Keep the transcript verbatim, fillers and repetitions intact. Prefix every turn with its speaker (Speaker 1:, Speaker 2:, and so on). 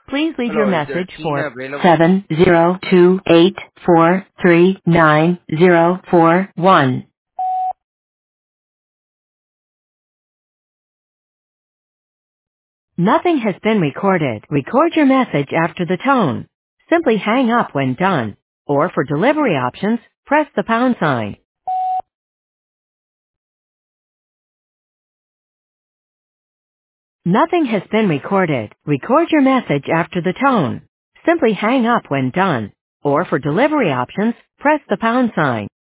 Speaker 1: Please leave your
Speaker 2: Hello, is there
Speaker 1: message
Speaker 2: Tina
Speaker 1: for
Speaker 2: available?
Speaker 1: seven zero two eight four three nine zero four one. Nothing has been recorded. Record your message after the tone. Simply hang up when done. Or for delivery options, press the pound sign. Nothing has been recorded. Record your message after the tone. Simply hang up when done. Or for delivery options, press the pound sign.